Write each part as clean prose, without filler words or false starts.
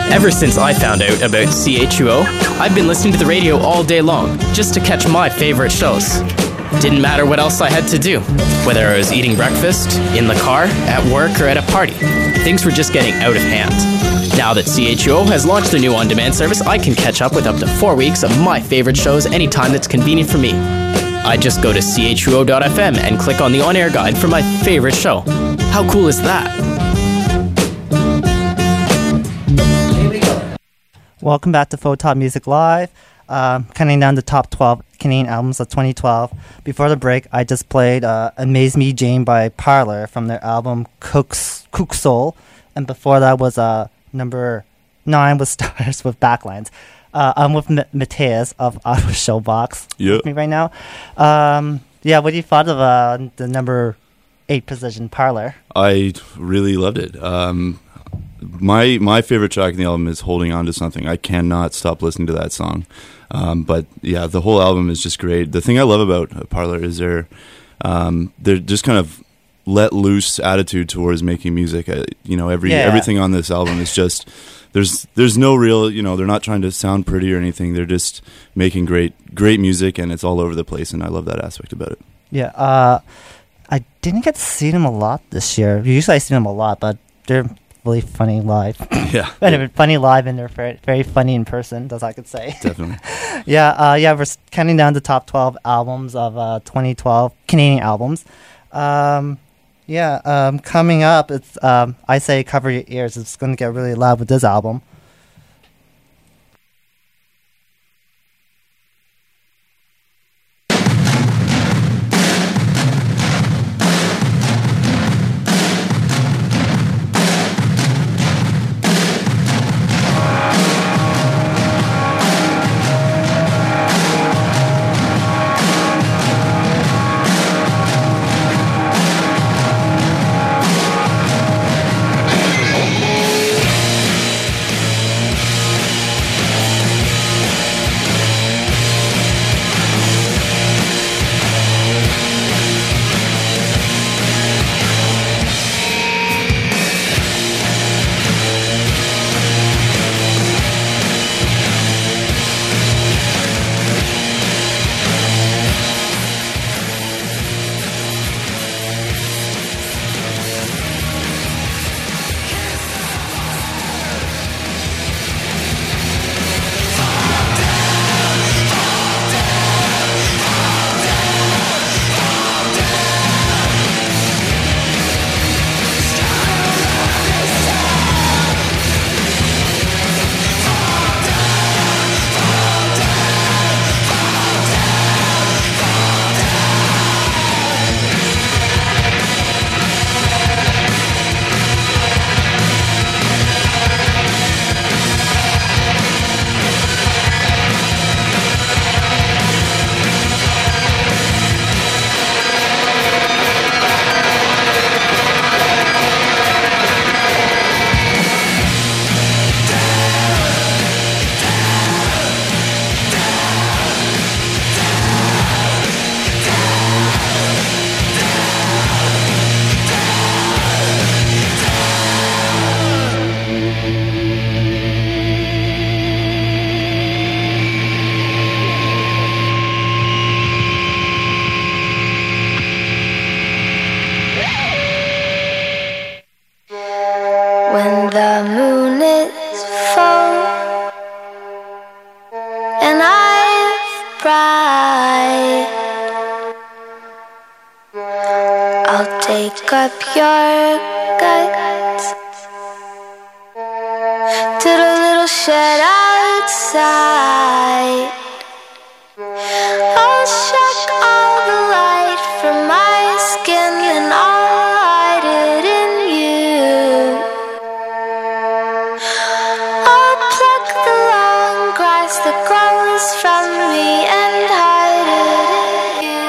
Ever since I found out about CHUO, I've been listening to the radio all day long, just to catch my favorite shows. Didn't matter what else I had to do, whether I was eating breakfast, in the car, at work, or at a party. Things were just getting out of hand. Now that CHUO has launched their new on-demand service, I can catch up with up to 4 weeks of my favorite shows anytime that's convenient for me. I just go to chuo.fm and click on the on-air guide for my favorite show. How cool is that? Welcome back to Photop Music Live. Counting down the top 12 Canadian albums of 2012. Before the break, I just played Amaze Me Jane by Parler from their album Cook Soul. And before that was number 9 with Stars with Backlines. I'm with Mateus of Ottawa Showbox with me right now. What do you thought of the number 8 position, Parler? I really loved it. My favorite track in the album is Holding On to Something. I cannot stop listening to that song. But yeah, the whole album is just great. The thing I love about Parler is they're just kind of let loose attitude towards making music. Everything on this album is just there's no real, they're not trying to sound pretty or anything. They're just making great music, and it's all over the place, and I love that aspect about it. Yeah, I didn't get to see them a lot this year. Usually I see them a lot, but they're really funny live. Yeah. Funny live, and they're very, very funny in person, as I could say. Definitely. We're counting down the top 12 albums of 2012, Canadian albums. Coming up, it's I Say Cover Your Ears. It's going to get really loud with this album. The moon is full and I'm bright. I'll take up your guts to the little shed outside. I'll check all the light from my skin and I'll hide it in you. I'll pluck the long grass that grows from me and hide it in you.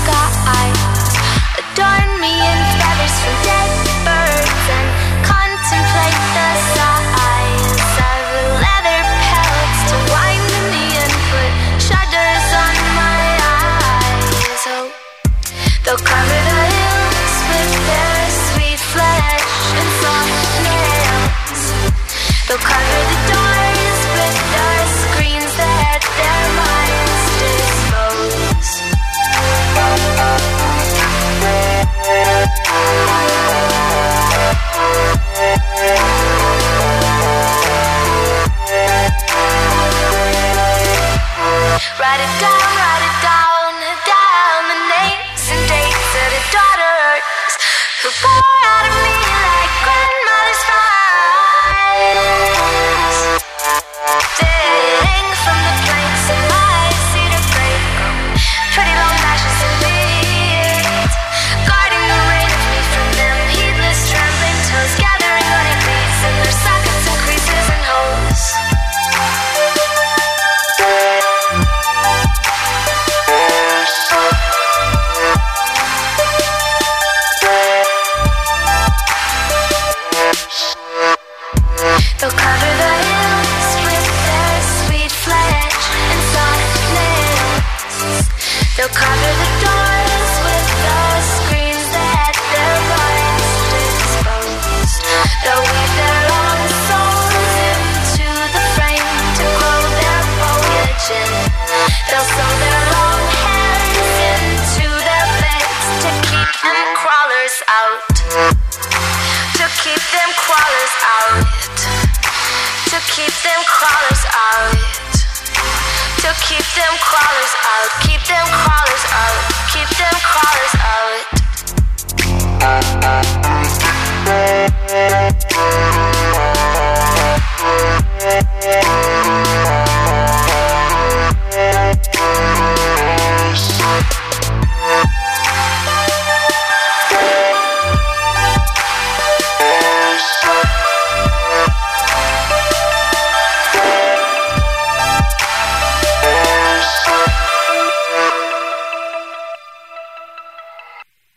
skies. Adorn me in feathers from dead birds and contemplate the size of leather pelts to wind me and put shudders on my eyes. Oh, they'll cover the hills with their sweet flesh and soft nails. They'll cover the doors with their screens that their minds dispose. Write it down, the names and dates of the daughters who pour out of me like grandmother's fires. Ding from the planks of my cedar break, pretty long lashes and beads, guarding the rain of me from them heedless trembling toes, gathering honeybees in their sockets and creases and holes. They'll cover the hills with their sweet flesh and soft nails. They'll cover the doors with the screens that their minds dispose. They'll weave their long souls into the frame to grow their foliage in. They'll sew their long hairs into their beds to keep them crawlers out. To keep them crawlers out. To keep them crawlers out. To keep them crawlers out. Keep them crawlers out.